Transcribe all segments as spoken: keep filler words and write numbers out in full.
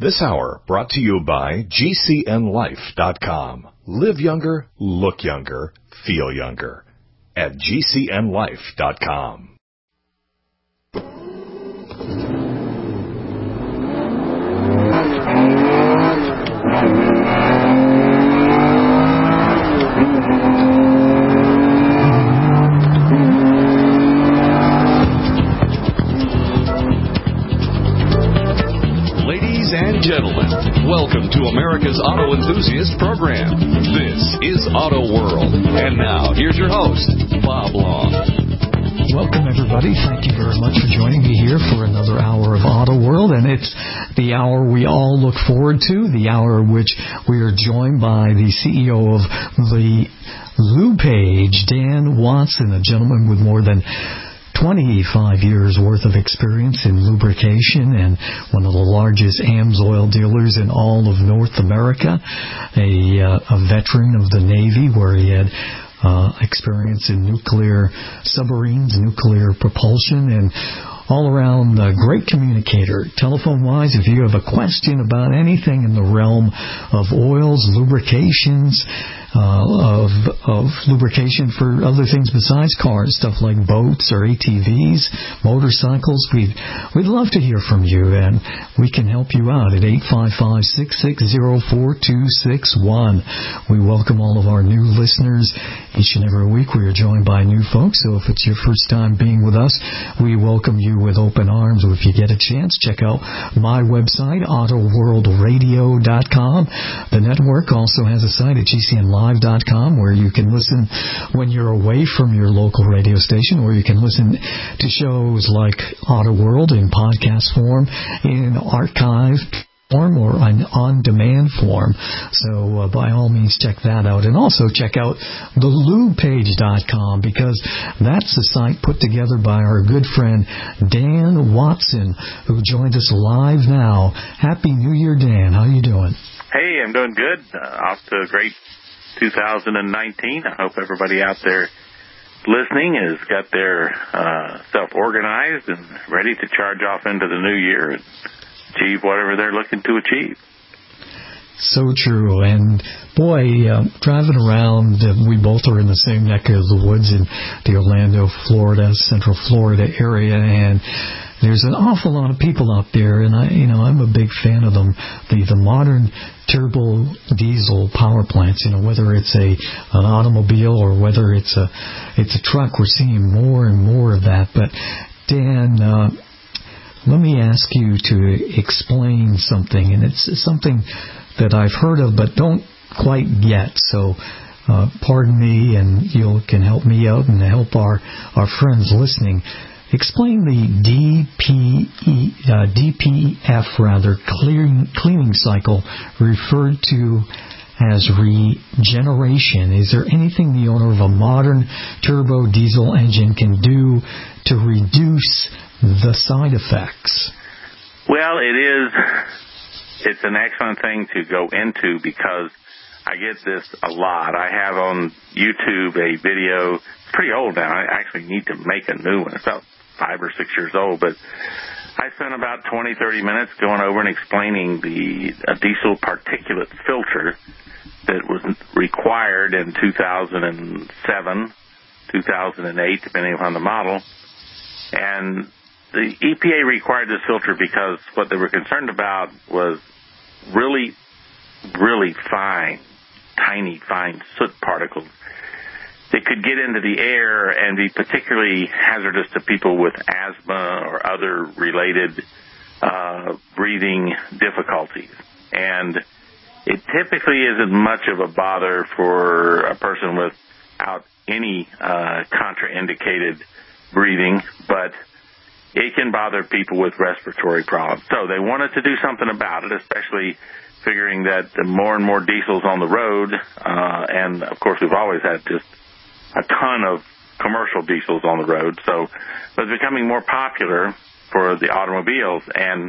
This hour brought to you by G C N life dot com. Live younger, look younger, feel younger at G C N life dot com. Gentlemen, welcome to America's Auto Enthusiast Program. This is Auto World. And now, here's your host, Bob Long. Welcome, everybody. Thank you very much for joining me here for another hour of Auto World. And it's the hour we all look forward to, the hour in which we are joined by the C E O of the LuPage, Dan Watson, a gentleman with more than twenty-five years worth of experience in lubrication and one of the largest AMSOIL dealers in all of North America, a, uh, a veteran of the Navy where he had uh, experience in nuclear submarines, nuclear propulsion, and all around a great communicator. Telephone-wise, if you have a question about anything in the realm of oils, lubrications, Uh, of of lubrication for other things besides cars, stuff like boats or A T Vs, motorcycles. We'd, we'd love to hear from you, and we can help you out at eight five five, six six zero, four two six one. We welcome all of our new listeners. Each and every week we are joined by new folks, so if it's your first time being with us, we welcome you with open arms. If you get a chance, check out my website, auto world radio dot com. The network also has a site at G C N live dot com where you can listen when you're away from your local radio station, or you can listen to shows like Auto World in podcast form, in archive form, or an on-demand form. So uh, by all means, check that out. And also check out the Lu Page dot com, because that's the site put together by our good friend Dan Watson, who joined us live now. Happy New Year, Dan. How you doing? Hey, I'm doing good. Uh, off to a great two thousand nineteen. I hope everybody out there listening has got their uh, self organized and ready to charge off into the new year and achieve whatever they're looking to achieve. So true. And boy, uh, driving around, uh, we both are in the same neck of the woods in the Orlando, Florida, Central Florida area, and there's an awful lot of people out there, and I, you know, I'm a big fan of them. The the modern turbo diesel power plants, you know, whether it's a an automobile or whether it's a it's a truck, we're seeing more and more of that. But Dan, uh, let me ask you to explain something, and it's something that I've heard of but don't quite get. So uh, pardon me, and you can help me out and help our our friends listening. Explain the D P E, uh, D P F, rather, clearing, cleaning cycle referred to as regeneration. Is there anything the owner of a modern turbo diesel engine can do to reduce the side effects? Well, it is, it's an excellent thing to go into, because I get this a lot. I have on YouTube a video, it's pretty old now. I actually need to make a new one. It's about five or six years old, but I spent about twenty, thirty minutes going over and explaining the uh, diesel particulate filter that was required in two thousand seven, two thousand eight, depending upon the model. And the E P A required this filter because what they were concerned about was really, really fine, tiny, fine soot particles that could get into the air and be particularly hazardous to people with asthma or other related uh, breathing difficulties. And it typically isn't much of a bother for a person without any uh, contraindicated breathing, but it can bother people with respiratory problems. So they wanted to do something about it, especially figuring that the more and more diesels on the road, uh, and of course we've always had just a ton of commercial diesels on the road, so it's becoming more popular for the automobiles. And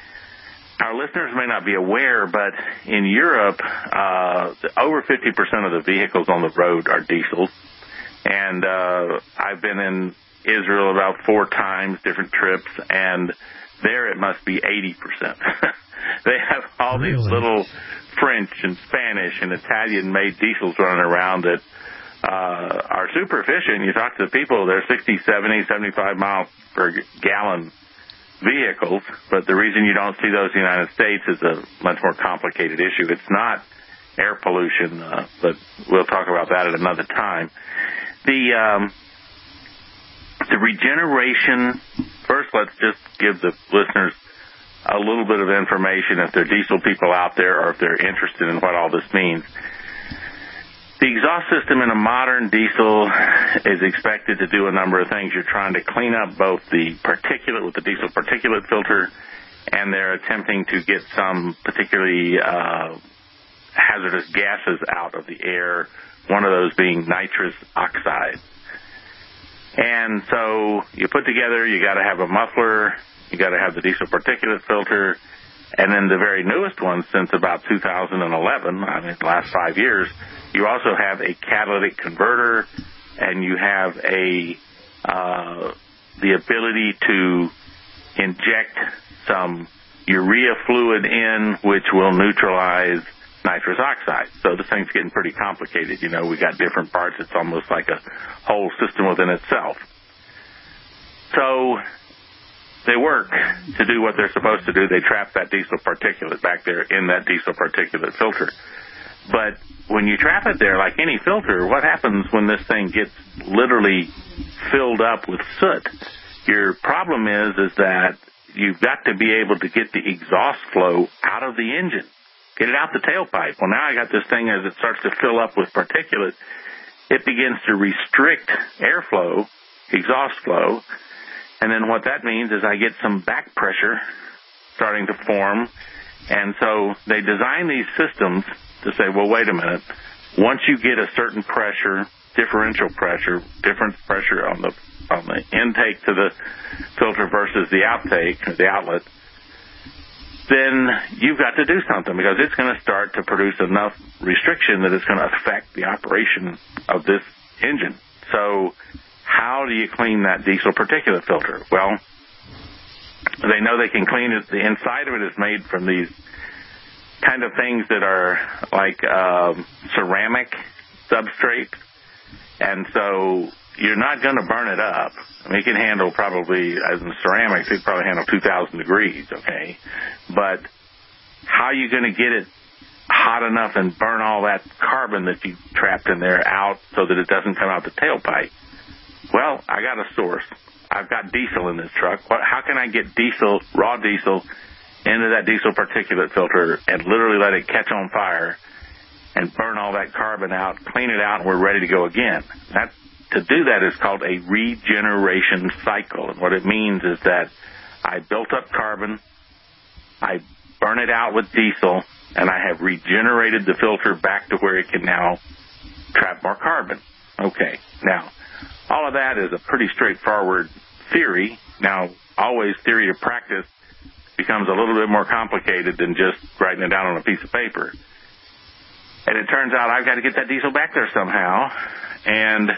our listeners may not be aware, but in Europe, uh, over fifty percent of the vehicles on the road are diesels. And uh, I've been in Israel about four times, different trips, and There it must be eighty percent. They have all Really? these little French and Spanish and Italian-made diesels running around that uh, are super efficient. You talk to the people, they're sixty, seventy, seventy-five miles per gallon vehicles, but the reason you don't see those in the United States is a much more complicated issue. It's not air pollution, uh, but we'll talk about that at another time. The um, the regeneration, first let's just give the listeners a little bit of information if they're diesel people out there or if they're interested in what all this means. The exhaust system in a modern diesel is expected to do a number of things. You're trying to clean up both the particulate with the diesel particulate filter, and they're attempting to get some particularly uh, hazardous gases out of the air, one of those being nitrous oxide. And so you put together, you got to have a muffler, you got to have the diesel particulate filter, and then the very newest one since about two thousand eleven, I mean the last five years, you also have a catalytic converter, and you have a uh, the ability to inject some urea fluid in, which will neutralize nitrous oxide. So this thing's getting pretty complicated. You know, we got different parts. It's almost like a whole system within itself. So they work to do what they're supposed to do. They trap that diesel particulate back there in that diesel particulate filter. But when you trap it there, like any filter, what happens when this thing gets literally filled up with soot? Your problem is, is that you've got to be able to get the exhaust flow out of the engine. Get it out the tailpipe. Well, now I got this thing as it starts to fill up with particulate, it begins to restrict airflow, exhaust flow, and then what that means is I get some back pressure starting to form, and so they design these systems to say, well, wait a minute, once you get a certain pressure, differential pressure, different pressure on the on the intake to the filter versus the outtake, the outlet, then you've got to do something because it's going to start to produce enough restriction that it's going to affect the operation of this engine. So how do you clean that diesel particulate filter? Well, they know they can clean it. The inside of it is made from these kind of things that are like um, ceramic substrate, and so you're not going to burn it up. I mean, it can handle probably, as in ceramics, it can probably handle two thousand degrees, okay? But how are you going to get it hot enough and burn all that carbon that you trapped in there out so that it doesn't come out the tailpipe? Well, I got a source. I've got diesel in this truck. What, how can I get diesel, raw diesel, into that diesel particulate filter and literally let it catch on fire and burn all that carbon out, clean it out, and we're ready to go again? That, to do that is called a regeneration cycle. And what it means is that I built up carbon, I burn it out with diesel, and I have regenerated the filter back to where it can now trap more carbon. Okay, now, all of that is a pretty straightforward theory. Now, always theory to practice becomes a little bit more complicated than just writing it down on a piece of paper. And it turns out I've got to get that diesel back there somehow. And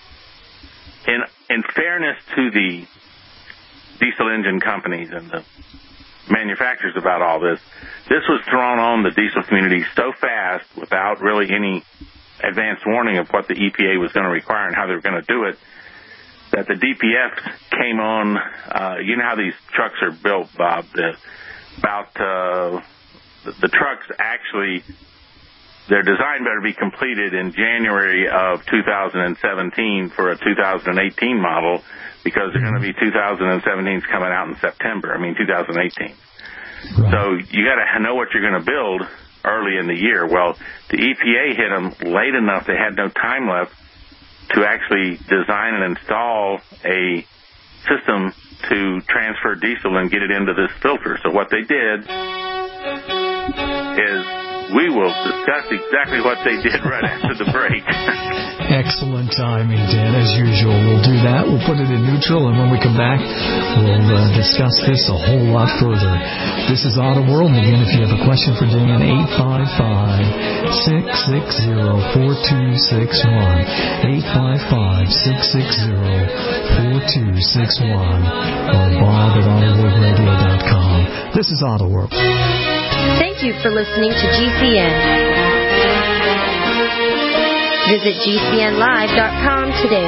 in in fairness to the diesel engine companies and the manufacturers about all this, this was thrown on the diesel community so fast without really any advanced warning of what the E P A was going to require and how they were going to do it, that the D P F came on. Uh, you know how these trucks are built, Bob? The, about uh, the, the trucks actually, their design better be completed in January of two thousand seventeen for a two thousand eighteen model, because they're going to be two thousand seventeens coming out in September. I mean, two thousand eighteen. Right. So you got to know what you're going to build early in the year. Well, the E P A hit them late enough; they had no time left to actually design and install a system to transfer diesel and get it into this filter. So what they did is we will discuss exactly what they did right after the break. Excellent timing, Dan, as usual. We'll do that. We'll put it in neutral, and when we come back, we'll uh, discuss this a whole lot further. This is Auto World, and again, if you have a question for Dan, eight five five, six six zero, four two six one, eight five five, six six zero, four two six one, or Bob at auto world radio dot com. This is Auto World. Thank you for listening to G C N. Visit G C N live dot com today.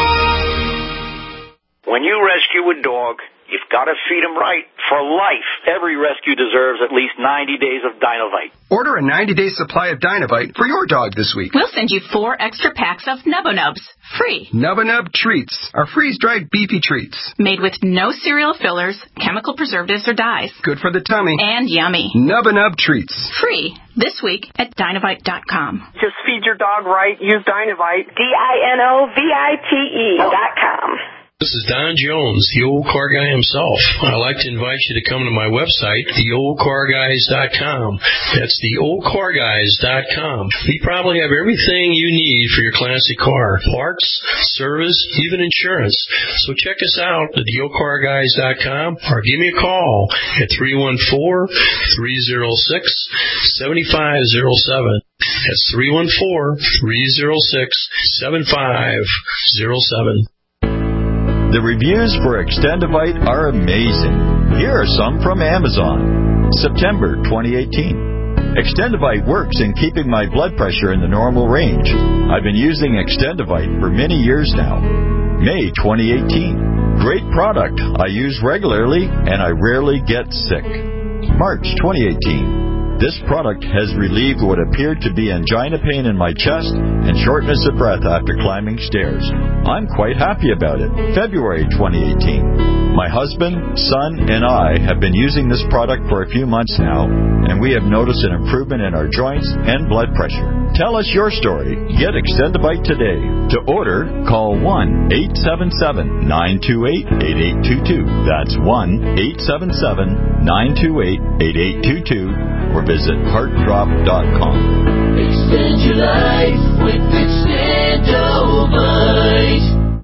When you rescue a dog, you've got to feed him right for life. Every rescue deserves at least ninety days of Dinovite. Order a ninety-day supply of Dinovite for your dog this week. We'll send you four extra packs of Nubba Nubs, free. Nubba Nub Treats are freeze-dried beefy treats. Made with no cereal fillers, chemical preservatives, or dyes. Good for the tummy. And yummy. Nubba Nub Treats. Free this week at Dinovite dot com. Just feed your dog right. Use Dinovite. D I N O V I T E dot com. This is Don Jones, the old car guy himself. I'd like to invite you to come to my website, the old car guys dot com. That's the old car guys dot com. We probably have everything you need for your classic car. Parts, service, even insurance. So check us out at the old car guys dot com or give me a call at three one four, three oh six, seven five oh seven. That's three one four, three oh six, seven five oh seven. The reviews for Extendivite are amazing. Here are some from Amazon. September twenty eighteen. Extendivite works in keeping my blood pressure in the normal range. I've been using Extendivite for many years now. May twenty eighteen. Great product. I use regularly and I rarely get sick. March twenty eighteen. This product has relieved what appeared to be angina pain in my chest and shortness of breath after climbing stairs. I'm quite happy about it. February twenty eighteen. My husband, son, and I have been using this product for a few months now, and we have noticed an improvement in our joints and blood pressure. Tell us your story. Get Extendivite today. To order, call one eight seven seven, nine two eight, eight eight two two. That's one eight seven seven, nine two eight, eight eight two two. Or visit heart drop dot com. Extend your life with Extendivite.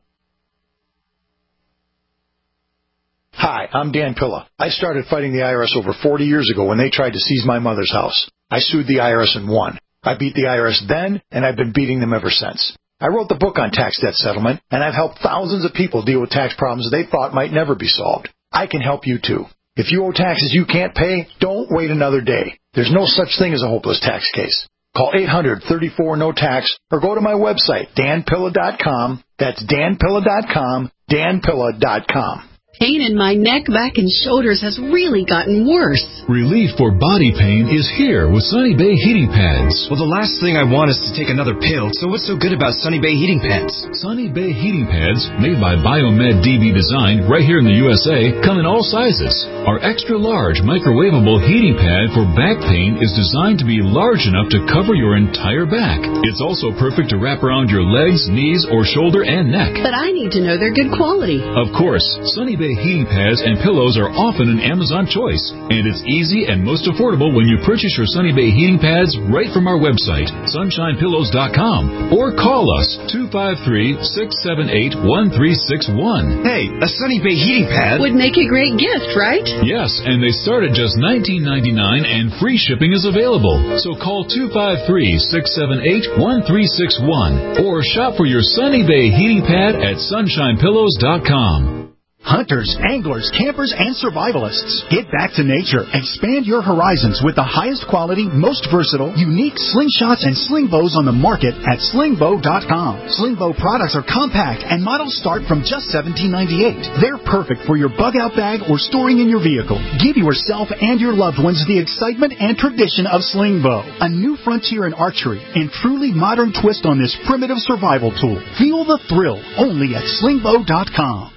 Hi, I'm Dan Pilla. I started fighting the I R S over forty years ago when they tried to seize my mother's house. I sued the I R S and won. I beat the I R S then, and I've been beating them ever since. I wrote the book on tax debt settlement, and I've helped thousands of people deal with tax problems they thought might never be solved. I can help you too. If you owe taxes you can't pay, don't wait another day. There's no such thing as a hopeless tax case. Call eight hundred, thirty-four, no tax or go to my website, dan pilla dot com. That's dan pilla dot com, dan pilla dot com. Pain in my neck, back, and shoulders has really gotten worse. Relief for body pain is here with Sunny Bay Heating Pads. Well, the last thing I want is to take another pill, so what's so good about Sunny Bay Heating Pads? Sunny Bay Heating Pads, made by Biomed D B Design right here in the U S A, come in all sizes. Our extra-large microwavable heating pad for back pain is designed to be large enough to cover your entire back. It's also perfect to wrap around your legs, knees, or shoulder and neck. But I need to know they're good quality. Of course, Sunny Bay heating pads and pillows are often an Amazon choice, and it's easy and most affordable when you purchase your Sunny Bay heating pads right from our website, sunshine pillows dot com, or call us two five three, six seven eight, one three six one. Hey, a Sunny Bay heating pad would make a great gift, right? Yes, and they start at just nineteen ninety-nine and free shipping is available. So call two five three, six seven eight, one three six one or shop for your Sunny Bay heating pad at sunshine pillows dot com. Hunters, anglers, campers, and survivalists. Get back to nature. Expand your horizons with the highest quality, most versatile, unique slingshots and sling bows on the market at sling bow dot com. Sling bow products are compact and models start from just seventeen ninety-eight. They're perfect for your bug-out bag or storing in your vehicle. Give yourself and your loved ones the excitement and tradition of sling bow. A new frontier in archery and truly modern twist on this primitive survival tool. Feel the thrill only at sling bow dot com.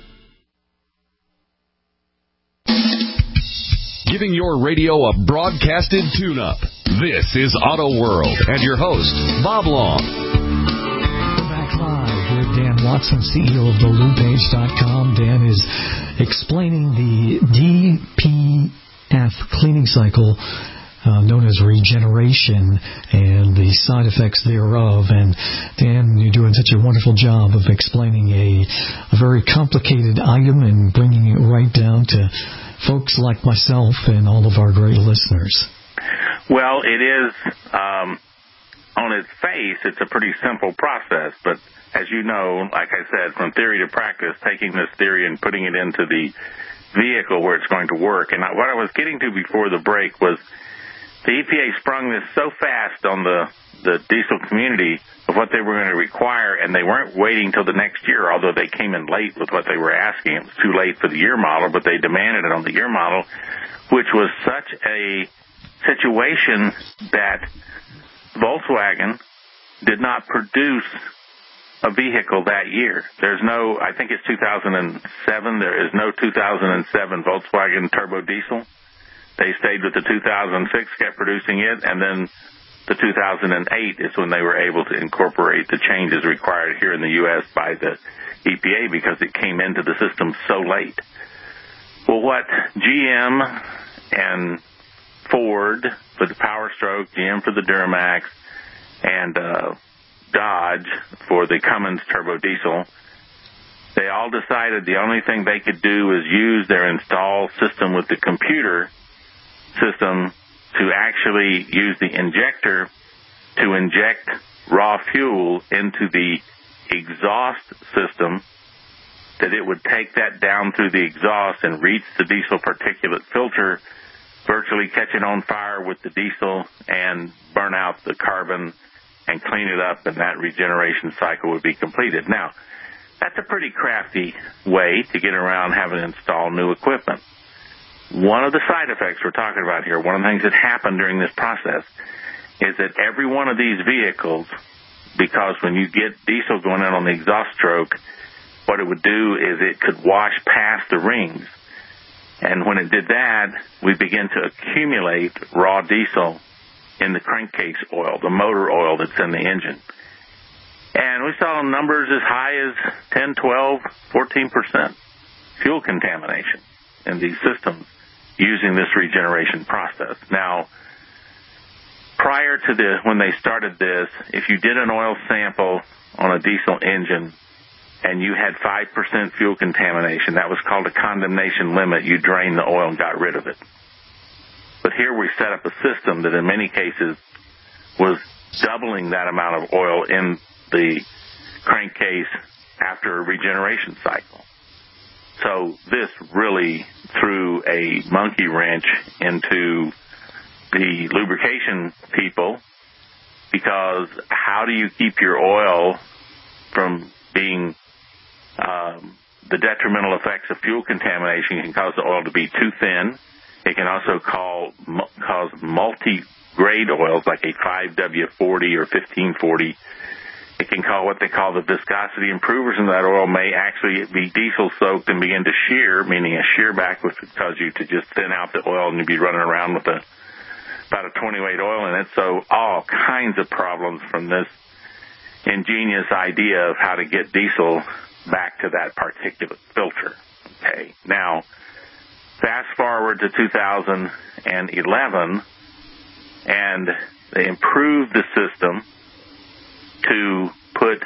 Giving your radio a broadcasted tune-up. This is Auto World and your host, Bob Long. We're back live with Dan Watson, C E O of the lube page dot com. Dan is explaining the D P F cleaning cycle uh, known as regeneration and the side effects thereof. And Dan, you're doing such a wonderful job of explaining a, a very complicated item and bringing it right down to folks like myself and all of our great listeners. Well, it is, um, on its face, it's a pretty simple process, but as you know, like I said, from theory to practice, taking this theory and putting it into the vehicle where it's going to work. And what I was getting to before the break was the E P A sprung this so fast on the, the diesel community of what they were going to require, and they weren't waiting till the next year, although they came in late with what they were asking. It was too late for the year model, but they demanded it on the year model, which was such a situation that Volkswagen did not produce a vehicle that year. There's no, I think it's two thousand seven, there is no two thousand seven Volkswagen turbo diesel. They stayed with the two thousand six, kept producing it, and then the two thousand eight is when they were able to incorporate the changes required here in the U S by the E P A because it came into the system so late. Well, what G M and Ford for the Power Stroke, G M for the Duramax, and uh, Dodge for the Cummins turbo diesel, they all decided the only thing they could do is use their install system with the computer system to actually use the injector to inject raw fuel into the exhaust system, that it would take that down through the exhaust and reach the diesel particulate filter, virtually catch it on fire with the diesel and burn out the carbon and clean it up, and that regeneration cycle would be completed. Now, that's a pretty crafty way to get around having to install new equipment. One of the side effects we're talking about here, one of the things that happened during this process, is that every one of these vehicles, because when you get diesel going in on the exhaust stroke, what it would do is it could wash past the rings. And when it did that, we begin to accumulate raw diesel in the crankcase oil, the motor oil that's in the engine. And we saw numbers as high as ten, twelve, fourteen percent fuel contamination in these systems using this regeneration process. Now, prior to the, when they started this, if you did an oil sample on a diesel engine and you had five percent fuel contamination, that was called a condemnation limit. You drained the oil and got rid of it. But here we set up a system that in many cases was doubling that amount of oil in the crankcase after a regeneration cycle. So this really threw a monkey wrench into the lubrication people, because how do you keep your oil from being um, the detrimental effects of fuel contamination can cause the oil to be too thin. It can also call, cause multi-grade oils like a five W forty or fifteen forty. It can call what they call the viscosity improvers in that oil may actually be diesel soaked and begin to shear, meaning a shear back, which would cause you to just thin out the oil and you'd be running around with a about a twenty weight oil in it. So all kinds of problems from this ingenious idea of how to get diesel back to that particulate filter. Okay. Now, fast forward to two thousand eleven, and they improved the system to put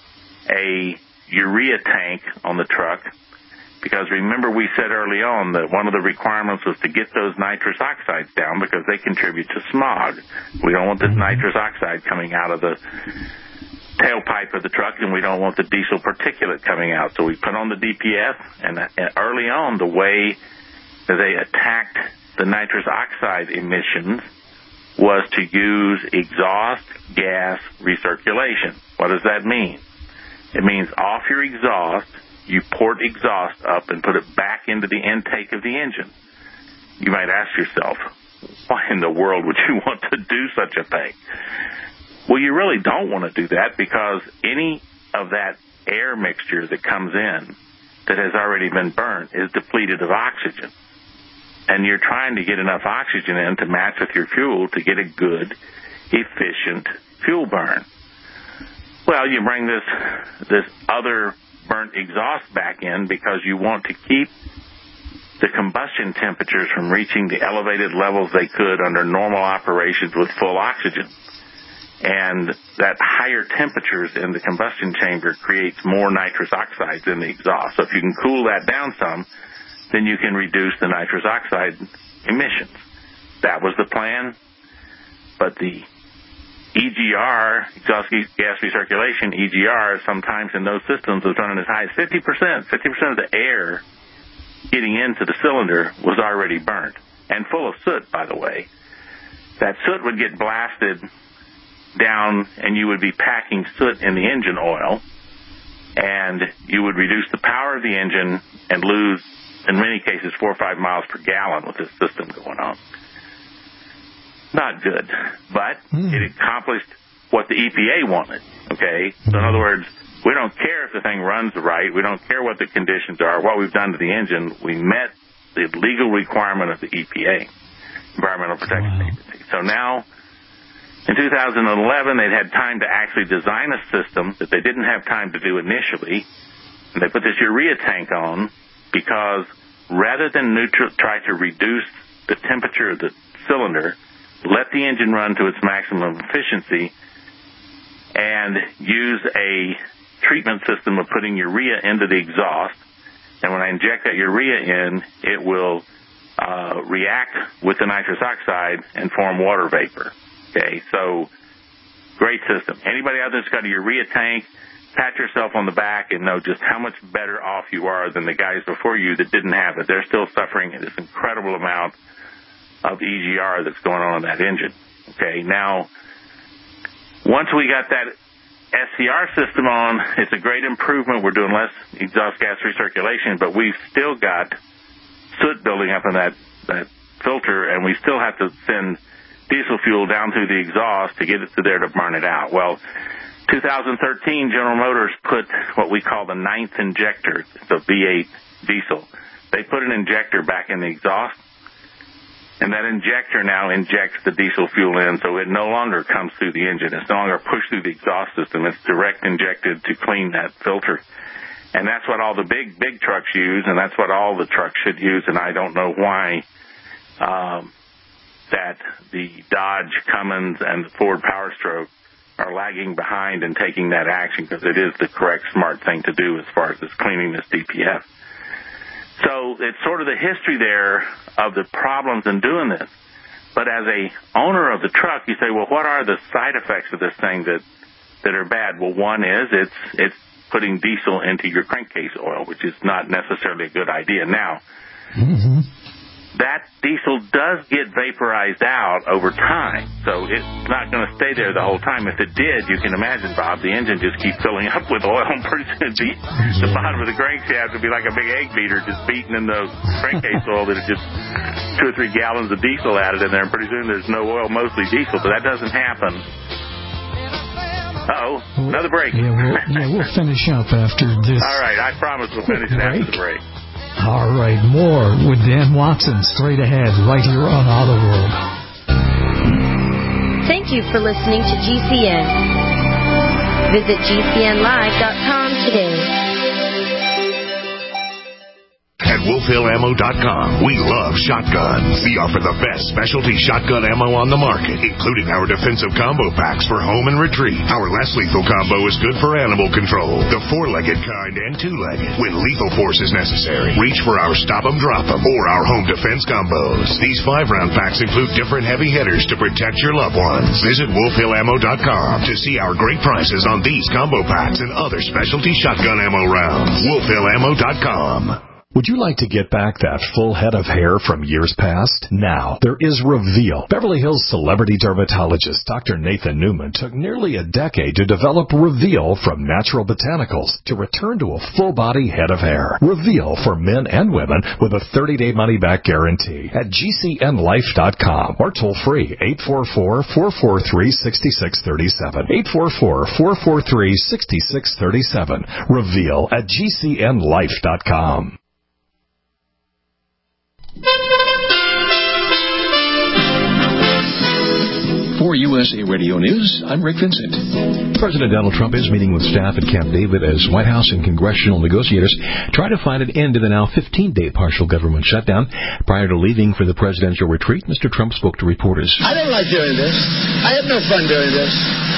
a urea tank on the truck, because remember we said early on that one of the requirements was to get those nitrous oxides down because they contribute to smog. We don't want this nitrous oxide coming out of the tailpipe of the truck, and we don't want the diesel particulate coming out. So we put on the D P F, and, and early on the way that they attacked the nitrous oxide emissions was to use exhaust gas recirculation. What does that mean? It means off your exhaust, you port exhaust up and put it back into the intake of the engine. You might ask yourself, why in the world would you want to do such a thing? Well, you really don't want to do that, because any of that air mixture that comes in that has already been burnt is depleted of oxygen. And you're trying to get enough oxygen in to match with your fuel to get a good, efficient fuel burn. Well, you bring this this other burnt exhaust back in because you want to keep the combustion temperatures from reaching the elevated levels they could under normal operations with full oxygen. And that higher temperatures in the combustion chamber creates more nitrous oxides in the exhaust. So if you can cool that down some, then you can reduce the nitrous oxide emissions. That was the plan. But the E G R, exhaust gas recirculation, E G R, sometimes in those systems was running as high as fifty percent. fifty percent of the air getting into the cylinder was already burnt, and full of soot, by the way. That soot would get blasted down, and you would be packing soot in the engine oil, and you would reduce the power of the engine and lose, in many cases, four or five miles per gallon with this system going on. Not good, but mm. it accomplished what the E P A wanted, okay? So in other words, we don't care if the thing runs right. We don't care what the conditions are, what we've done to the engine. We met the legal requirement of the E P A, Environmental Protection wow. Agency. So now, in two thousand eleven, they'd had time to actually design a system that they didn't have time to do initially, and they put this urea tank on because rather than neutral, try to reduce the temperature of the cylinder, let the engine run to its maximum efficiency, and use a treatment system of putting urea into the exhaust. And when I inject that urea in, it will uh, react with the nitrous oxide and form water vapor. Okay, so great system. Anybody out there that's got a urea tank, pat yourself on the back and know just how much better off you are than the guys before you that didn't have it. They're still suffering this incredible amount of E G R that's going on in that engine. Okay, now, once we got that S C R system on, it's a great improvement. We're doing less exhaust gas recirculation, but we've still got soot building up in that, that filter, and we still have to send diesel fuel down through the exhaust to get it to there to burn it out. Well, two thousand thirteen, General Motors put what we call the ninth injector, the V eight diesel. They put an injector back in the exhaust, and that injector now injects the diesel fuel in, so it no longer comes through the engine. It's no longer pushed through the exhaust system. It's direct injected to clean that filter. And that's what all the big, big trucks use, and that's what all the trucks should use, and I don't know why um, that the Dodge, Cummins, and the Ford Power Stroke are lagging behind and taking that action, because it is the correct, smart thing to do as far as this cleaning this D P F. So it's sort of the history there of the problems in doing this. But as a owner of the truck, you say, well, what are the side effects of this thing that, that are bad? Well, one is it's it's putting diesel into your crankcase oil, which is not necessarily a good idea. Now, mm-hmm. that diesel does get vaporized out over time, so it's not going to stay there the whole time. If it did, you can imagine, Bob, the engine just keeps filling up with oil, and pretty soon the, the bottom of the crankshaft would be like a big egg beater just beating in the crankcase oil that is just two or three gallons of diesel added in there, and pretty soon there's no oil, mostly diesel, but that doesn't happen. Uh-oh, another break. Yeah, we'll, yeah, we'll finish up after this. All right, I promise we'll finish it after the break. All right, more with Dan Watson straight ahead right here on Auto World. Thank you for listening to G C N. Visit G C N live dot com today. At Wolf Hill Ammo dot com, we love shotguns. We offer the best specialty shotgun ammo on the market, including our defensive combo packs for home and retreat. Our less lethal combo is good for animal control, the four-legged kind and two-legged. When lethal force is necessary, reach for our Stop 'em, Drop 'em, or our home defense combos. These five-round packs include different heavy hitters to protect your loved ones. Visit Wolf Hill Ammo dot com to see our great prices on these combo packs and other specialty shotgun ammo rounds. Wolf Hill Ammo dot com. Would you like to get back that full head of hair from years past? Now, there is Reveal. Beverly Hills celebrity dermatologist Doctor Nathan Newman took nearly a decade to develop Reveal from natural botanicals to return to a full-body head of hair. Reveal for men and women with a thirty-day money-back guarantee at G C N life dot com or toll-free eight four four, four four three, six six three seven. eight four four, four four three, six six three seven. Reveal at G C N life dot com. For U S A Radio News, I'm Rick Vincent. President Donald Trump is meeting with staff at Camp David as White House and congressional negotiators try to find an end to the now fifteen-day partial government shutdown. Prior to leaving for the presidential retreat, Mister Trump spoke to reporters. I don't like doing this. I have no fun doing this.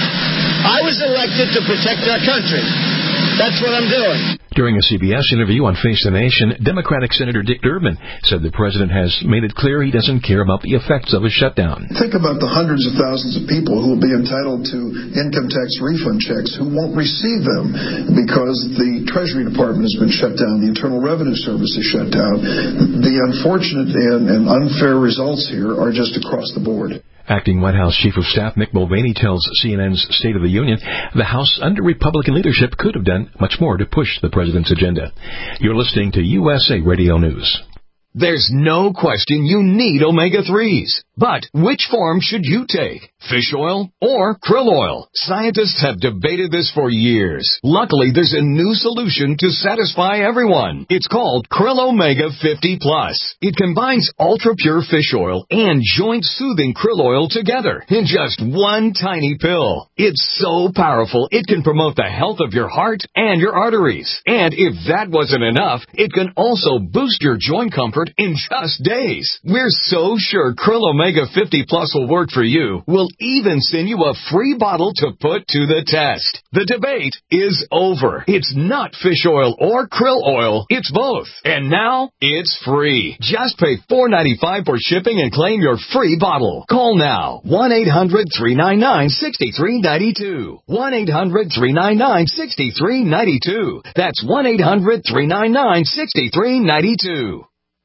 I was elected to protect our country. That's what I'm doing. During a C B S interview on Face the Nation, Democratic Senator Dick Durbin said the president has made it clear he doesn't care about the effects of a shutdown. Think about the hundreds of thousands of people who will be entitled to income tax refund checks who won't receive them because the Treasury Department has been shut down, the Internal Revenue Service is shut down. The unfortunate and, and unfair results here are just across the board. Acting White House Chief of Staff Mick Mulvaney tells C N N's State of the Union the House under Republican leadership could have done much more to push the president's agenda. You're listening to U S A Radio News. There's no question you need omega threes. But which form should you take? Fish oil or krill oil? Scientists have debated this for years. Luckily, there's a new solution to satisfy everyone. It's called Krill Omega fifty plus. It combines ultra-pure fish oil and joint-soothing krill oil together in just one tiny pill. It's so powerful, it can promote the health of your heart and your arteries. And if that wasn't enough, it can also boost your joint comfort in just days. We're so sure Krill Omega fifty plus will work for you. We'll even send you a free bottle to put to the test. The debate is over. It's not fish oil or krill oil. It's both. And now it's free. Just pay four dollars and ninety-five cents for shipping and claim your free bottle. Call now. one eight hundred three nine nine six three nine two. one eight hundred three nine nine six three nine two. That's one eight hundred three nine nine six three nine two.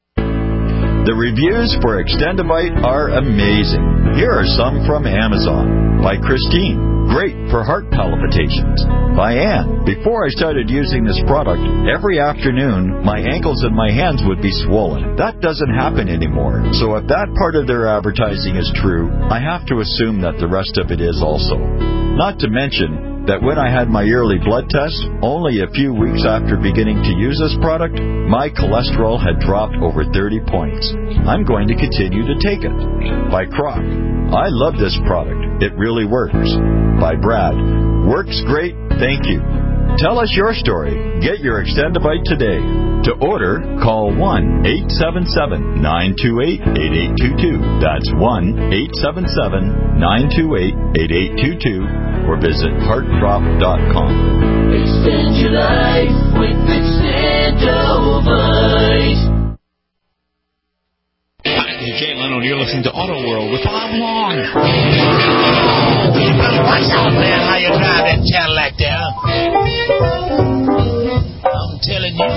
The reviews for Extendivite are amazing. Here are some from Amazon. By Christine. Great for heart palpitations. By Ann. Before I started using this product, every afternoon my ankles and my hands would be swollen. That doesn't happen anymore. So if that part of their advertising is true, I have to assume that the rest of it is also. Not to mention that when I had my yearly blood test, only a few weeks after beginning to use this product, my cholesterol had dropped over thirty points. I'm going to continue to take it. By Croc. I love this product. It really works. By Brad. Works great. Thank you. Tell us your story. Get your Extendivite today. To order, call one eight seven seven nine two eight eight eight two two. That's one eight seven seven nine two eight eight eight two two or visit heart drop dot com. Extend your life with Extendivite. Hi, I'm Jay Leno, and you're listening to Auto World with Bob Long. What's up, man? How you drive that Cadillac there? I'm telling you.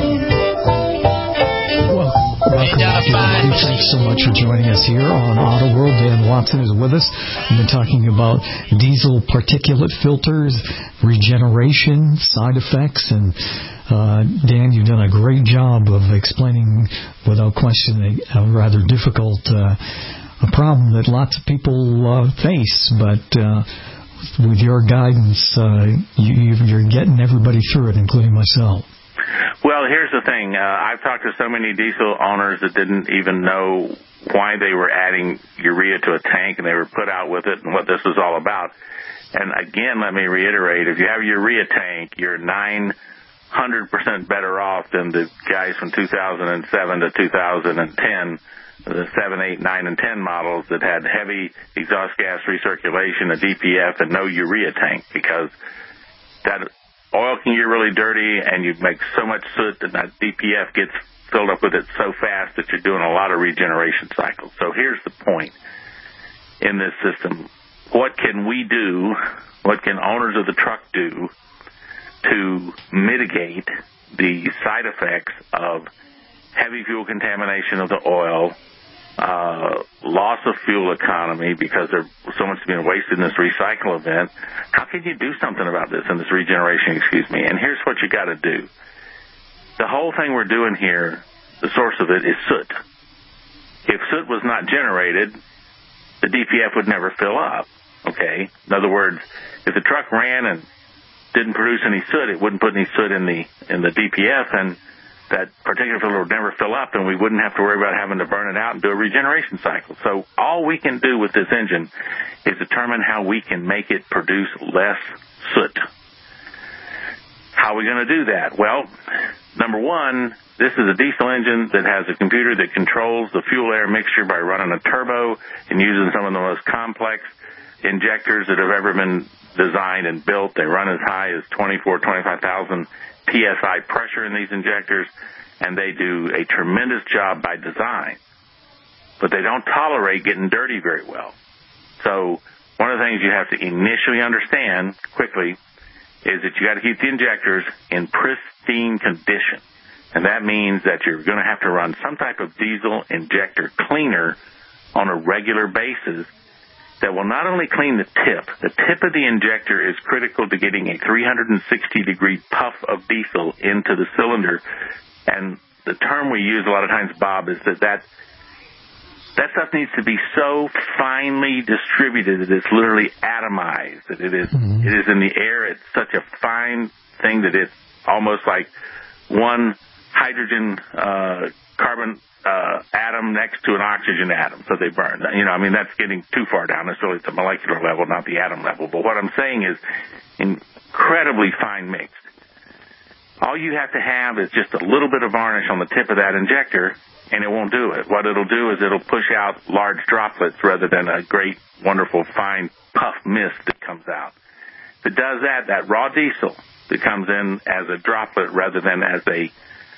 Well, welcome back, everybody. Thanks so much for joining us here on Auto World. Dan Watson is with us. We've been talking about diesel particulate filters, regeneration, side effects, and uh, Dan, you've done a great job of explaining, without question, a, a rather difficult uh, a problem that lots of people uh, face, but uh, with your guidance, uh, you, you're getting everybody through it, including myself. Well, here's the thing. Uh, I've talked to so many diesel owners that didn't even know why they were adding urea to a tank, and they were put out with it and what this was all about. And again, let me reiterate, if you have a urea tank, you're nine hundred percent better off than the guys from two thousand seven to two thousand ten, the seven, eight, nine, and ten models that had heavy exhaust gas recirculation, a D P F, and no urea tank, because that oil can get really dirty, and you make so much soot that that D P F gets filled up with it so fast that you're doing a lot of regeneration cycles. So here's the point in this system. What can we do, what can owners of the truck do to mitigate the side effects of heavy fuel contamination of the oil, uh, loss of fuel economy because there's so much being wasted in this recycle event? How can you do something about this in this regeneration, excuse me? And here's what you got to do. The whole thing we're doing here, the source of it is soot. If soot was not generated, the D P F would never fill up, okay? In other words, if the truck ran and didn't produce any soot, it wouldn't put any soot in the in the D P F, and that particular filter would never fill up, and we wouldn't have to worry about having to burn it out and do a regeneration cycle. So all we can do with this engine is determine how we can make it produce less soot. How are we going to do that? Well, number one, this is a diesel engine that has a computer that controls the fuel-air mixture by running a turbo and using some of the most complex injectors that have ever been designed and built. They run as high as twenty-four, twenty-five thousand P S I pressure in these injectors, and they do a tremendous job by design. But they don't tolerate getting dirty very well. So one of the things you have to initially understand quickly is that you got to keep the injectors in pristine condition. And that means that you're going to have to run some type of diesel injector cleaner on a regular basis that will not only clean the tip. The tip of the injector is critical to getting a three hundred sixty degree puff of diesel into the cylinder. And the term we use a lot of times, Bob, is that that, that stuff needs to be so finely distributed that it's literally atomized, that it is, mm-hmm. it is in the air. It's such a fine thing that it's almost like one hydrogen uh, carbon uh, atom next to an oxygen atom, so they burn. You know, I mean, that's getting too far down. It's really at the molecular level, not the atom level. But what I'm saying is incredibly fine mixed. All you have to have is just a little bit of varnish on the tip of that injector, and it won't do it. What it'll do is it'll push out large droplets rather than a great, wonderful, fine puff mist that comes out. If it does that, that raw diesel that comes in as a droplet rather than as a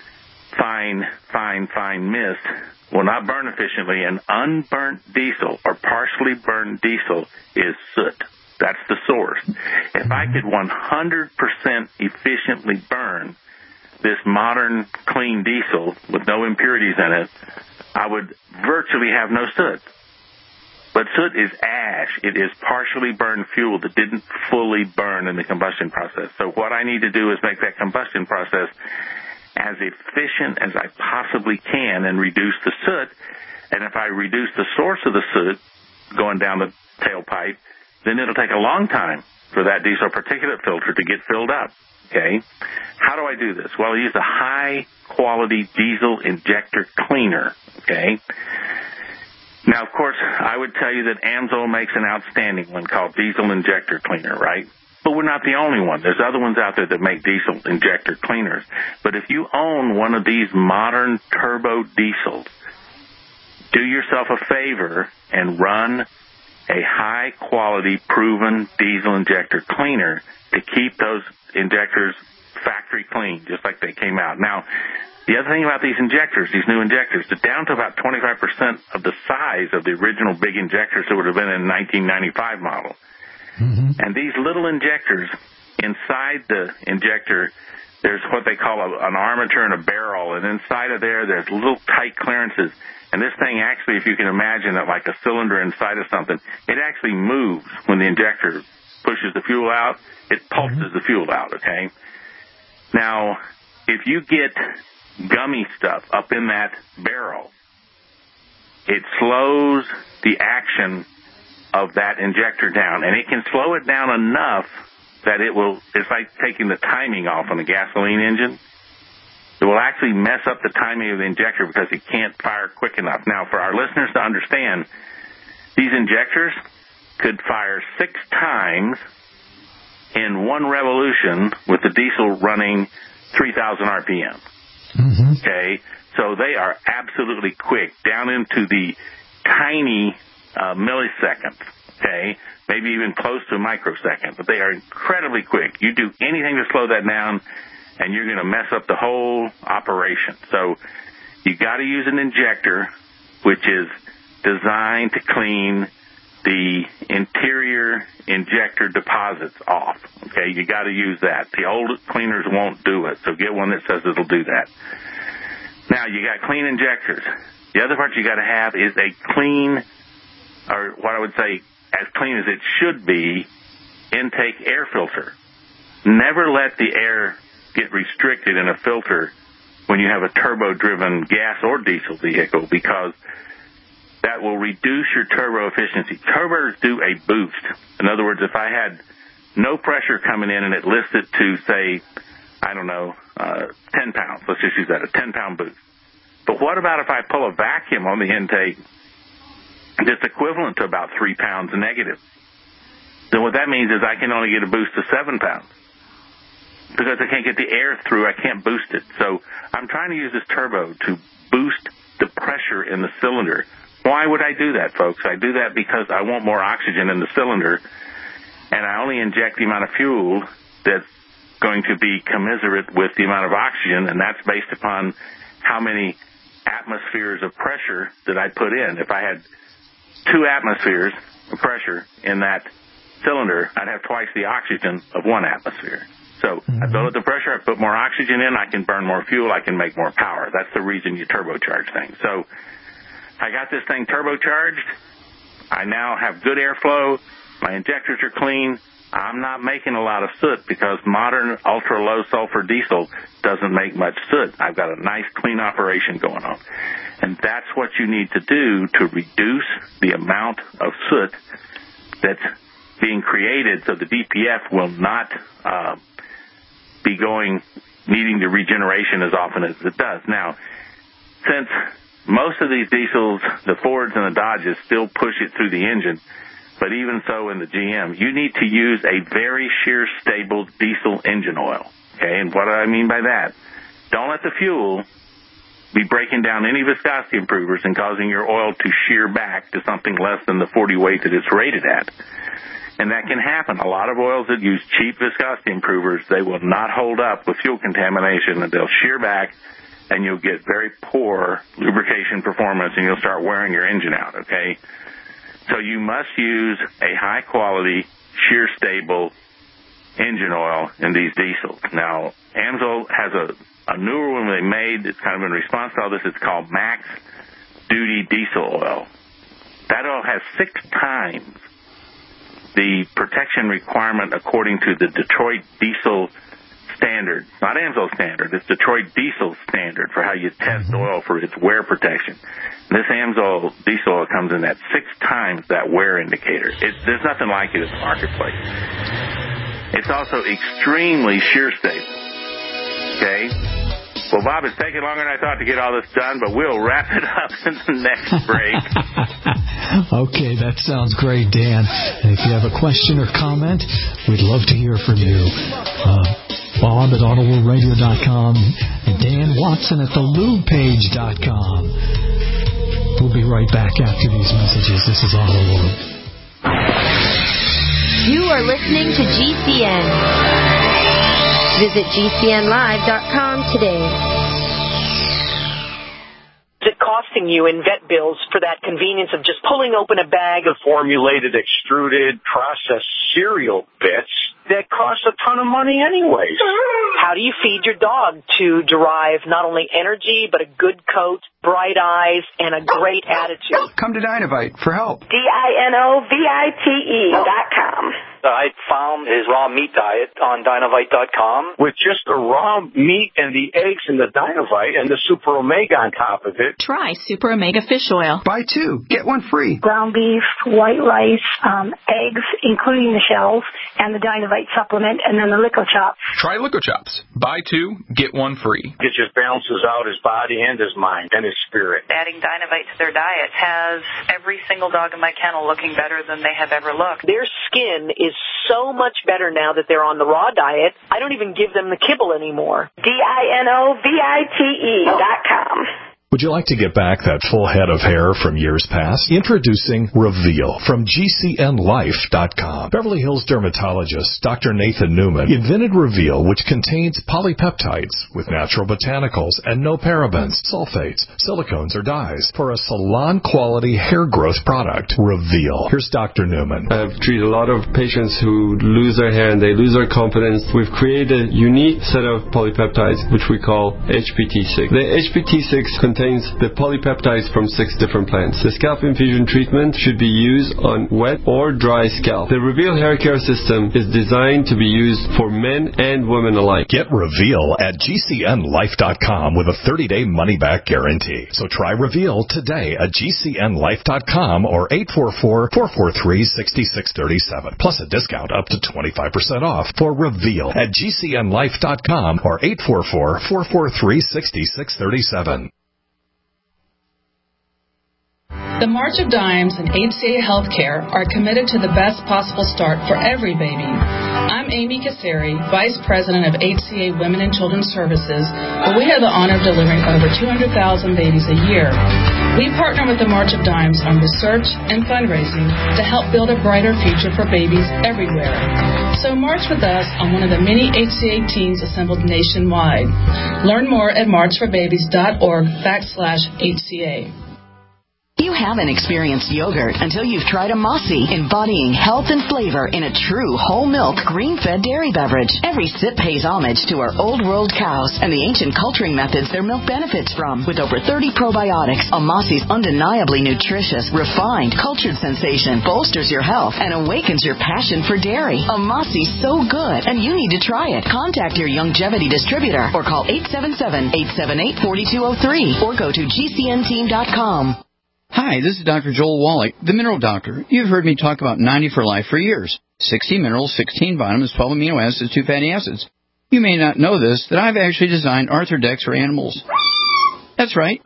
fine, fine, fine mist will not burn efficiently. And unburnt diesel or partially burned diesel is soot. That's the source. If I could one hundred percent efficiently burn this modern clean diesel with no impurities in it, I would virtually have no soot. But soot is ash. It is partially burned fuel that didn't fully burn in the combustion process. So what I need to do is make that combustion process as efficient as I possibly can and reduce the soot. And if I reduce the source of the soot going down the tailpipe, then it'll take a long time for that diesel particulate filter to get filled up. Okay? How do I do this? Well, I use a high-quality diesel injector cleaner. Okay? Now, of course, I would tell you that AMSOIL makes an outstanding one called diesel injector cleaner, right? But we're not the only one. There's other ones out there that make diesel injector cleaners. But if you own one of these modern turbo diesels, do yourself a favor and run a high-quality, proven diesel injector cleaner to keep those injectors factory clean, just like they came out. Now, the other thing about these injectors, these new injectors, they're down to about twenty-five percent of the size of the original big injectors that would have been in the nineteen ninety-five model. Mm-hmm. And these little injectors, inside the injector, there's what they call a, an armature and a barrel, and inside of there, there's little tight clearances. And this thing actually, if you can imagine it like a cylinder inside of something, it actually moves when the injector pushes the fuel out. It pulses mm-hmm. the fuel out, okay? Now, if you get gummy stuff up in that barrel, it slows the action of that injector down. And it can slow it down enough that it will, it's like taking the timing off on a gasoline engine. It will actually mess up the timing of the injector because it can't fire quick enough. Now, for our listeners to understand, these injectors could fire six times in one revolution with the diesel running three thousand R P M. Mm-hmm. Okay? So they are absolutely quick, down into the tiny uh, milliseconds, okay? Maybe even close to a microsecond, but they are incredibly quick. You do anything to slow that down, and you're going to mess up the whole operation. So you got to use an injector which is designed to clean the interior injector deposits off. Okay, you got to use that. The old cleaners won't do it, so get one that says it'll do that. Now, you got clean injectors. The other part you got to have is a clean, or what I would say, as clean as it should be, intake air filter. Never let the air get restricted in a filter when you have a turbo-driven gas or diesel vehicle, because that will reduce your turbo efficiency. Turbos do a boost. In other words, if I had no pressure coming in and it listed to, say, I don't know, uh, ten pounds. Let's just use that, a ten-pound boost. But what about if I pull a vacuum on the intake that's equivalent to about three pounds negative? Then what that means is I can only get a boost of seven pounds. Because I can't get the air through, I can't boost it. So I'm trying to use this turbo to boost the pressure in the cylinder. Why would I do that, folks? I do that because I want more oxygen in the cylinder, and I only inject the amount of fuel that's going to be commensurate with the amount of oxygen, and that's based upon how many atmospheres of pressure that I put in. If I had two atmospheres of pressure in that cylinder, I'd have twice the oxygen of one atmosphere. So mm-hmm. I build up the pressure, I put more oxygen in, I can burn more fuel, I can make more power. That's the reason you turbocharge things. So I got this thing turbocharged. I now have good airflow. My injectors are clean. I'm not making a lot of soot because modern ultra-low sulfur diesel doesn't make much soot. I've got a nice clean operation going on. And that's what you need to do to reduce the amount of soot that's being created so the D P F will not uh, be going, needing the regeneration as often as it does. Now, since most of these diesels, the Fords and the Dodges, still push it through the engine, but even so in the G M, you need to use a very shear stable diesel engine oil. Okay, and what do I mean by that? Don't let the fuel be breaking down any viscosity improvers and causing your oil to shear back to something less than the forty weight that it's rated at. And that can happen. A lot of oils that use cheap viscosity improvers, they will not hold up with fuel contamination, and they'll shear back, and you'll get very poor lubrication performance, and you'll start wearing your engine out, okay? So you must use a high-quality, shear-stable engine oil in these diesels. Now, AMSOIL has a, a newer one they made. It's kind of in response to all this. It's called Max Duty Diesel Oil. That oil has six times the protection requirement according to the Detroit Diesel Standard. Not AMSOIL standard. It's Detroit Diesel Standard for how you test oil for its wear protection. This AMSOIL diesel oil comes in at six times that wear indicator. It, there's nothing like it in the marketplace. It's also extremely shear stable. Okay? Well, Bob, it's taking longer than I thought to get all this done, but we'll wrap it up in the next break. Okay, that sounds great, Dan. And if you have a question or comment, we'd love to hear from you. Uh, Bob at auto world radio dot com and Dan Watson at the lube page dot com. We'll be right back after these messages. This is Auto World. You are listening to G C N. Visit G C N live dot com today. Is it costing you in vet bills for that convenience of just pulling open a bag of formulated, extruded, processed cereal bits that cost a ton of money anyways? How do you feed your dog to derive not only energy, but a good coat, bright eyes, and a great attitude? Come to Dynovite for help. D I N O V I T E dot com. I found his raw meat diet on Dynovite dot com. With just the raw meat and the eggs and the Dynovite and the Super Omega on top of it. Try Super Omega Fish Oil. Buy two, get one free. Ground beef, white rice, um, eggs, including the shells, and the Dynovite supplement, and then the Lico Chops. Try Lico Chops. Buy two, get one free. It just balances out his body and his mind and his spirit. Adding Dynovite to their diet has every single dog in my kennel looking better than they have ever looked. Their skin is so much better now that they're on the raw diet. I don't even give them the kibble anymore. D I N O V I T E dot com. Would you like to get back that full head of hair from years past? Introducing Reveal from G C N life dot com. Beverly Hills dermatologist Doctor Nathan Newman invented Reveal, which contains polypeptides with natural botanicals and no parabens, sulfates, silicones, or dyes for a salon-quality hair growth product. Reveal. Here's Doctor Newman. I've treated a lot of patients who lose their hair and they lose their confidence. We've created a unique set of polypeptides, which we call H P T six. The H P T six contains contains the polypeptides from six different plants. The scalp infusion treatment should be used on wet or dry scalp. The Reveal hair care system is designed to be used for men and women alike. Get Reveal at G C N life dot com with a thirty-day money-back guarantee. So try Reveal today at G C N life dot com or eight four four, four four three, six six three seven. Plus a discount up to twenty-five percent off for Reveal at G C N life dot com or eight four four, four four three, six six three seven. The March of Dimes and H C A Healthcare are committed to the best possible start for every baby. I'm Amy Kasseri, Vice President of H C A Women and Children's Services, where we have the honor of delivering over two hundred thousand babies a year. We partner with the March of Dimes on research and fundraising to help build a brighter future for babies everywhere. So march with us on one of the many H C A teams assembled nationwide. Learn more at march for babies dot org backslash H C A. You haven't experienced yogurt until you've tried a Mossy, embodying health and flavor in a true whole milk, green-fed dairy beverage. Every sip pays homage to our old world cows and the ancient culturing methods their milk benefits from. With over thirty probiotics, a Mossy's undeniably nutritious, refined, cultured sensation bolsters your health and awakens your passion for dairy. A Mossy's so good, and you need to try it. Contact your Youngevity distributor or call eight seven seven, eight seven eight, four two zero three or go to G C N team dot com. Hi, this is Doctor Joel Wallach, the Mineral Doctor. You've heard me talk about ninety for Life for years. sixty minerals, sixteen vitamins, twelve amino acids, two fatty acids. You may not know this, that I've actually designed Arthrodex for animals. That's right.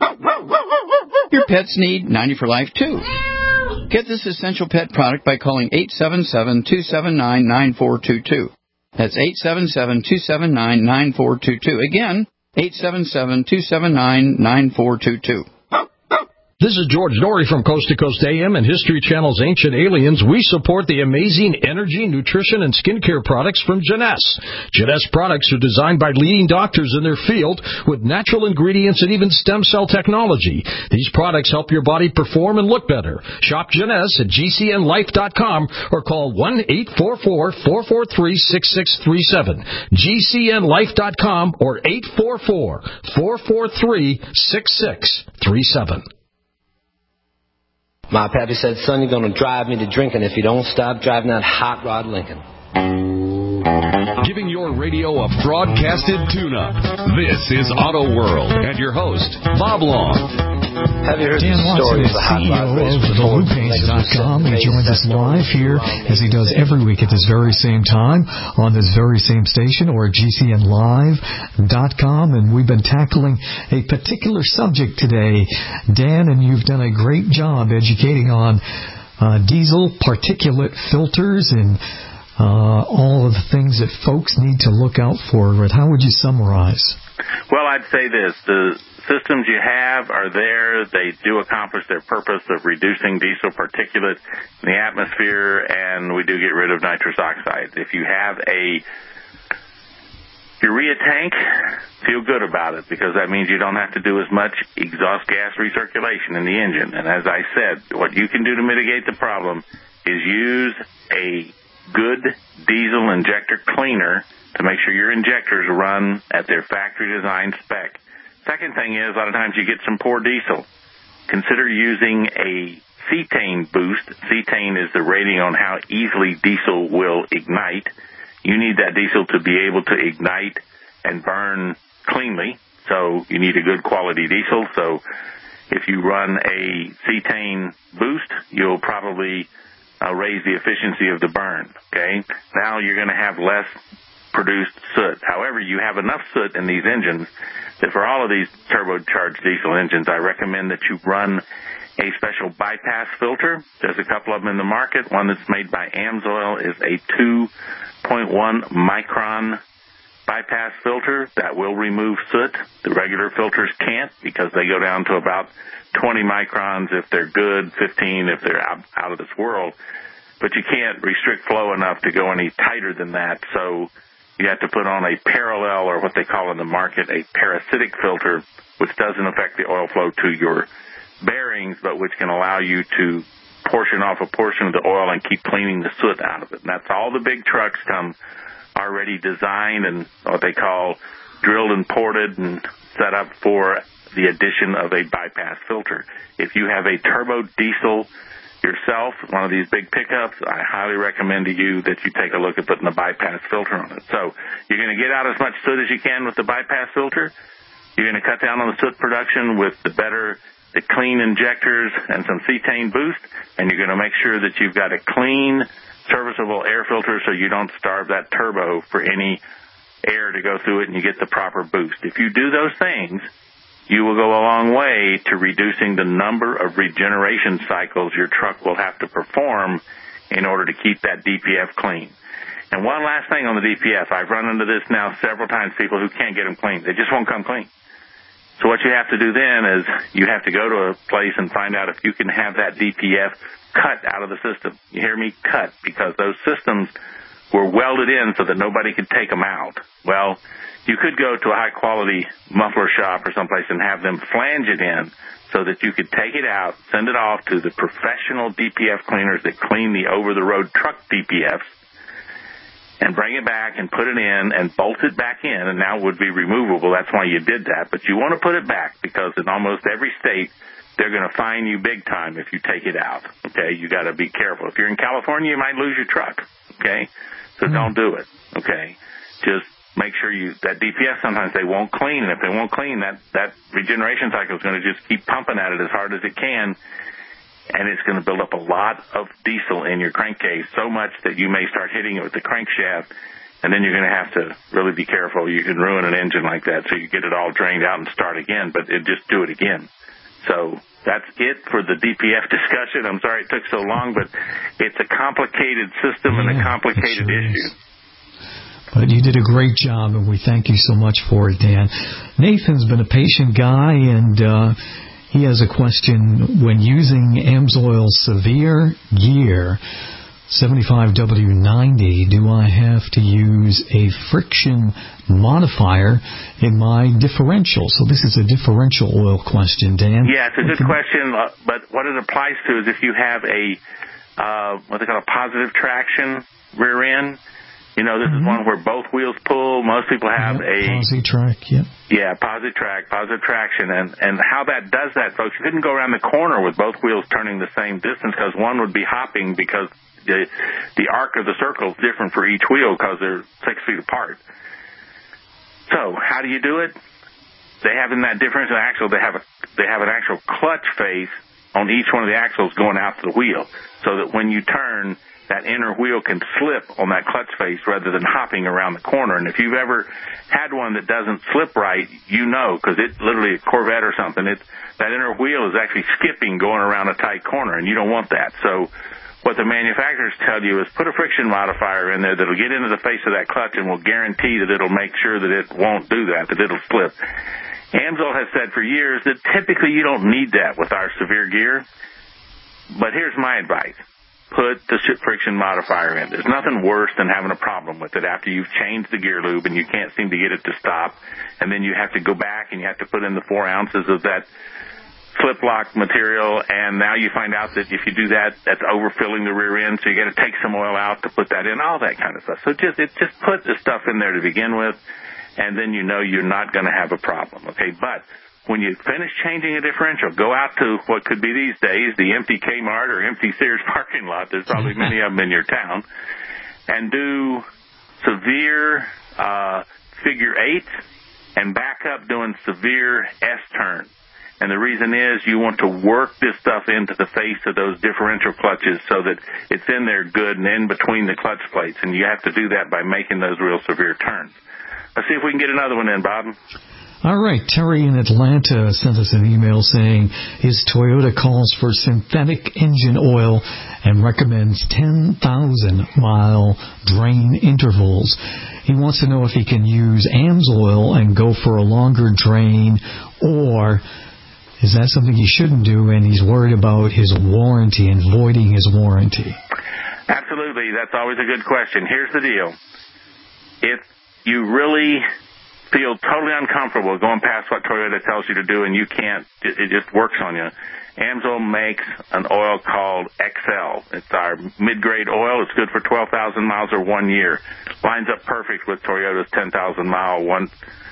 Your pets need ninety for Life, too. Get this essential pet product by calling eight seven seven, two seven nine, nine four two two. That's eight seven seven, two seven nine, nine four two two. Again, eight seven seven, two seven nine, nine four two two. This is George Norrie from Coast to Coast A M and History Channel's Ancient Aliens. We support the amazing energy, nutrition, and skincare products from Jeunesse. Jeunesse products are designed by leading doctors in their field with natural ingredients and even stem cell technology. These products help your body perform and look better. Shop Jeunesse at G C N life dot com or call one eight four four, four four three, six six three seven. G C N life dot com or eight four four, four four three, six six three seven. My pappy said, son, you're going to drive me to drinking if you don't stop driving that hot rod Lincoln. Giving your radio a broadcasted tune-up. This is Auto World and your host, Bob Long. Have you heard Dan the story of the hot rod race? C E O of the Paints dot com. He joins us live here, as he does every week at this very same time, on this very same station, or at G C N live dot com. And we've been tackling a particular subject today, Dan, and you've done a great job educating on uh, diesel particulate filters and uh, all of the things that folks need to look out for. How would you summarize? Well, I'd say this. The systems you have are there. They do accomplish their purpose of reducing diesel particulate in the atmosphere, and we do get rid of nitrous oxides. If you have a urea tank, feel good about it, because that means you don't have to do as much exhaust gas recirculation in the engine. And as I said, what you can do to mitigate the problem is use a good diesel injector cleaner to make sure your injectors run at their factory design spec. Second thing is, a lot of times you get some poor diesel. Consider using a cetane boost. Cetane is the rating on how easily diesel will ignite. You need that diesel to be able to ignite and burn cleanly, so you need a good quality diesel. So if you run a cetane boost, you'll probably uh, raise the efficiency of the burn, okay? Now you're going to have less produced soot. However, you have enough soot in these engines that for all of these turbocharged diesel engines, I recommend that you run a special bypass filter. There's a couple of them in the market. One that's made by AMSOIL is a two point one micron bypass filter that will remove soot. The regular filters can't, because they go down to about twenty microns if they're good, fifteen if they're out, out of this world. But you can't restrict flow enough to go any tighter than that, so you have to put on a parallel, or what they call in the market, a parasitic filter, which doesn't affect the oil flow to your bearings, but which can allow you to portion off a portion of the oil and keep cleaning the soot out of it. And that's all the big trucks come already designed and what they call drilled and ported and set up for the addition of a bypass filter. If you have a turbo diesel yourself, one of these big pickups, I highly recommend to you that you take a look at putting a bypass filter on it. So you're going to get out as much soot as you can with the bypass filter. You're going to cut down on the soot production with the better, the clean injectors and some cetane boost, and you're going to make sure that you've got a clean, serviceable air filter so you don't starve that turbo for any air to go through it and you get the proper boost. If you do those things, you will go a long way to reducing the number of regeneration cycles your truck will have to perform in order to keep that D P F clean. And one last thing on the D P F. I've run into this now several times, people who can't get them clean. They just won't come clean. So what you have to do then is you have to go to a place and find out if you can have that D P F cut out of the system. You hear me? Cut, because those systems were welded in so that nobody could take them out. Well, you could go to a high-quality muffler shop or someplace and have them flange it in so that you could take it out, send it off to the professional D P F cleaners that clean the over-the-road truck D P Fs, and bring it back and put it in and bolt it back in, and now it would be removable. That's why you did that. But you want to put it back because in almost every state, they're going to fine you big time if you take it out, okay? You got to be careful. If you're in California, you might lose your truck, okay? So mm-hmm. don't do it, okay? Just make sure you, that D P F, sometimes they won't clean, and if they won't clean, that, that regeneration cycle is going to just keep pumping at it as hard as it can, and it's going to build up a lot of diesel in your crankcase, so much that you may start hitting it with the crankshaft, and then you're going to have to really be careful. You can ruin an engine like that, so you get it all drained out and start again, but it, just do it again. So that's it for the D P F discussion. I'm sorry it took so long, but it's a complicated system yeah, and a complicated sure issue. Is. But you did a great job, and we thank you so much for it, Dan. Nathan's been a patient guy, and uh, he has a question. When using AMSOIL Severe Gear seventy-five W ninety, do I have to use a friction modifier in my differential? So this is a differential oil question, Dan. Yeah, it's a good question, uh, but what it applies to is if you have a, uh, what they call a positive traction rear end. You know, this mm-hmm. is one where both wheels pull. Most people have yep, a... Posi-track, yep. Yeah, positive track, positive traction. And, and how that does that, folks, you couldn't go around the corner with both wheels turning the same distance because one would be hopping because the, the arc of the circle is different for each wheel because they're six feet apart. So how do you do it? They have in that differential axle, they have a they have an actual clutch face on each one of the axles going out to the wheel so that when you turn, that inner wheel can slip on that clutch face rather than hopping around the corner. And if you've ever had one that doesn't slip right, you know, because it's literally a Corvette or something, it's, that inner wheel is actually skipping going around a tight corner, and you don't want that. So what the manufacturers tell you is put a friction modifier in there that'll get into the face of that clutch and will guarantee that it'll make sure that it won't do that, that it'll slip. AMSOIL has said for years that typically you don't need that with our Severe Gear, but here's my advice. Put the friction modifier in. There's nothing worse than having a problem with it after you've changed the gear lube and you can't seem to get it to stop, and then you have to go back and you have to put in the four ounces of that flip lock material, and now you find out that if you do that, that's overfilling the rear end, so you got to take some oil out to put that in, all that kind of stuff. So just it just put the stuff in there to begin with, and then you know you're not going to have a problem, okay? But when you finish changing a differential, go out to what could be these days the empty Kmart or empty Sears parking lot. There's probably many of them in your town. And do severe uh, figure eight and back up doing severe S-turn. And the reason is you want to work this stuff into the face of those differential clutches so that it's in there good and in between the clutch plates. And you have to do that by making those real severe turns. Let's see if we can get another one in, Bob. All right, Terry in Atlanta sent us an email saying his Toyota calls for synthetic engine oil and recommends ten thousand mile drain intervals. He wants to know if he can use AMSOIL and go for a longer drain, or is that something he shouldn't do, and he's worried about his warranty and voiding his warranty? Absolutely. That's always a good question. Here's the deal. If you really feel totally uncomfortable going past what Toyota tells you to do and you can't, it, it just works on you, AMSOIL makes an oil called X L. It's our mid-grade oil. It's good for twelve thousand miles or one year. Lines up perfect with Toyota's ten thousand mile, one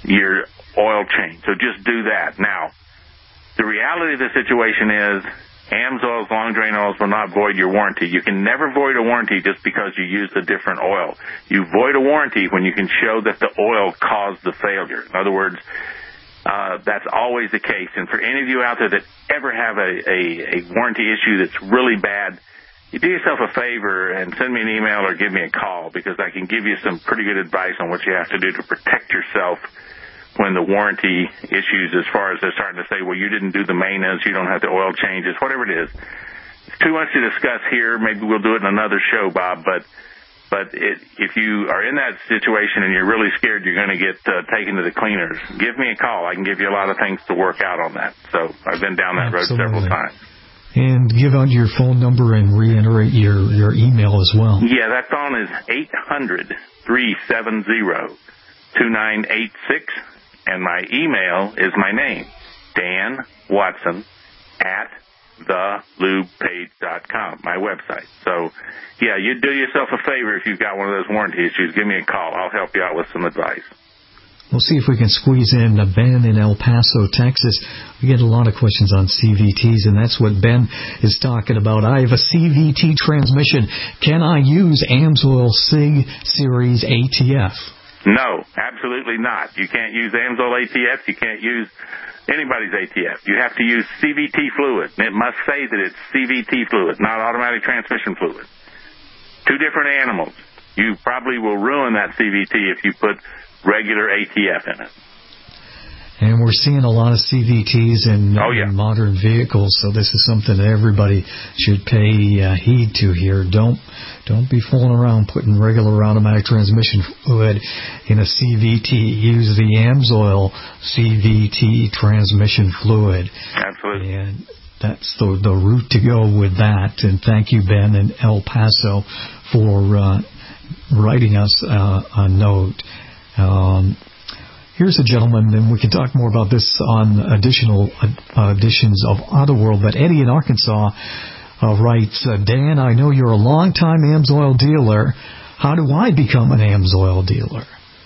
your oil change. So just do that. Now, the reality of the situation is AMSOIL's long drain oils will not void your warranty. You can never void a warranty just because you use a different oil. You void a warranty when you can show that the oil caused the failure. In other words, uh, that's always the case. And for any of you out there that ever have a, a, a warranty issue that's really bad, you do yourself a favor and send me an email or give me a call, because I can give you some pretty good advice on what you have to do to protect yourself when the warranty issues, as far as they're starting to say, well, you didn't do the maintenance, you don't have the oil changes, whatever it is. It's too much to discuss here. Maybe we'll do it in another show, Bob, but but it, if you are in that situation and you're really scared you're going to get uh, taken to the cleaners, give me a call. I can give you a lot of things to work out on that. So I've been down that Absolutely. road several times. And give out your phone number and reiterate your, your email as well. Yeah, that phone is eight hundred, three seven zero, two nine eight six. And my email is my name, Dan Watson, at the lube page dot com, my website. So, yeah, you do yourself a favor if you've got one of those warranty issues. Give me a call. I'll help you out with some advice. We'll see if we can squeeze in Ben in El Paso, Texas. We get a lot of questions on C V Ts, and that's what Ben is talking about. I have a C V T transmission. Can I use AMSOIL SIG Series A T F? No, absolutely not. You can't use AMSOIL A T F. You can't use anybody's A T F. You have to use C V T fluid. It must say that it's C V T fluid, not automatic transmission fluid. Two different animals. You probably will ruin that C V T if you put regular A T F in it. And we're seeing a lot of C V Ts in, oh, yeah. in modern vehicles, so this is something that everybody should pay uh, heed to here. Don't don't be fooling around putting regular automatic transmission fluid in a C V T. Use the AMSOIL C V T transmission fluid. Absolutely. And that's the the route to go with that. And thank you, Ben in El Paso, for uh, writing us uh, a note. Um, Here's a gentleman, and we can talk more about this on additional uh, editions of Auto World, but Eddie in Arkansas uh, writes, uh, Dan, I know you're a long-time AMSOIL dealer. How do I become an AMSOIL dealer?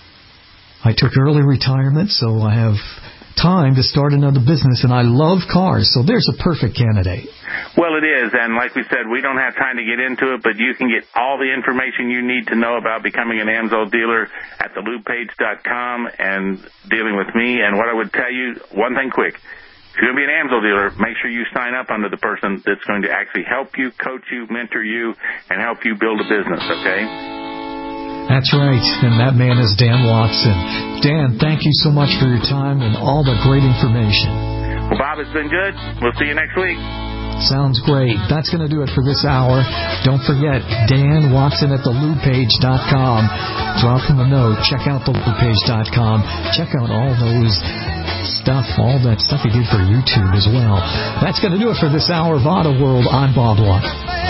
I took early retirement, so I have time to start another business, and I love cars, so there's a perfect candidate. Well, it is, and like we said, we don't have time to get into it, but you can get all the information you need to know about becoming an AMSOIL dealer at the lube page dot com and dealing with me. And what I would tell you, one thing quick, if you're going to be an AMSOIL dealer, make sure you sign up under the person that's going to actually help you, coach you, mentor you, and help you build a business, okay? That's right, and that man is Dan Watson. Dan, thank you so much for your time and all the great information. Well, Bob, it's been good. We'll see you next week. Sounds great. That's going to do it for this hour. Don't forget, Dan Watson at the lube page dot com. Drop him a note. Check out the lube page dot com. Check out all those stuff, all that stuff he did for YouTube as well. That's going to do it for this hour of Auto World. I'm Bob Watt.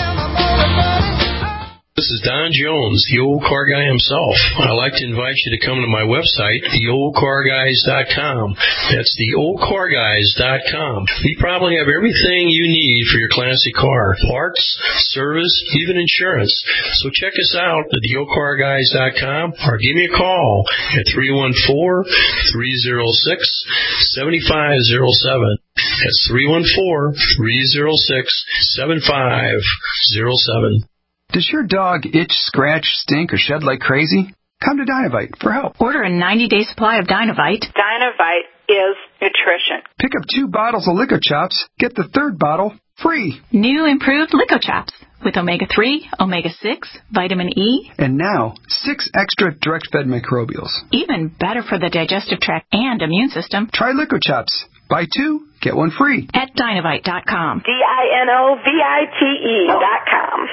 This is Don Jones, the old car guy himself. I'd like to invite you to come to my website, the old car guys dot com. That's the old car guys dot com. We probably have everything you need for your classic car. Parts, service, even insurance. So check us out at the old car guys dot com or give me a call at three one four, three oh six, seven five oh seven. That's three one four, three oh six, seven five oh seven. Does your dog itch, scratch, stink, or shed like crazy? Come to Dynovite for help. Order a ninety-day supply of Dynovite. Dynovite is nutrition. Pick up two bottles of Lico Chops. Get the third bottle free. New improved Lico Chops with omega three, omega six, vitamin E. And now, six extra direct-fed microbials. Even better for the digestive tract and immune system. Try Lico Chops. Buy two, get one free. At Dynovite dot com. D I N O V I T E dot com.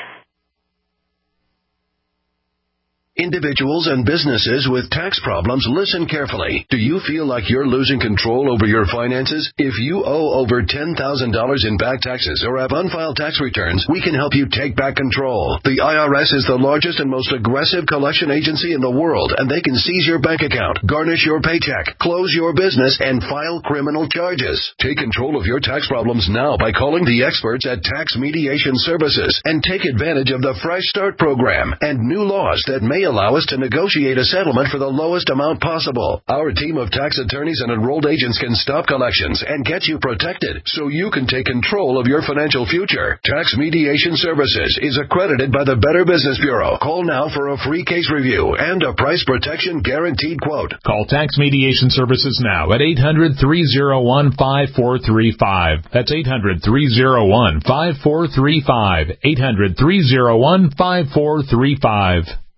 Individuals and businesses with tax problems, listen carefully. Do you feel like you're losing control over your finances? If you owe over ten thousand dollars in back taxes or have unfiled tax returns, we can help you take back control. The I R S is the largest and most aggressive collection agency in the world, and they can seize your bank account, garnish your paycheck, close your business, and file criminal charges. Take control of your tax problems now by calling the experts at Tax Mediation Services and take advantage of the Fresh Start program and new laws that may allow us to negotiate a settlement for the lowest amount possible. Our team of tax attorneys and enrolled agents can stop collections and get you protected so you can take control of your financial future. Tax Mediation Services is accredited by the Better Business Bureau. Call now for a free case review and a price protection guaranteed quote. Call Tax Mediation Services now at eight hundred, three oh one, five four three five. That's eight hundred, three oh one, five four three five. eight hundred, three oh one, five four three five.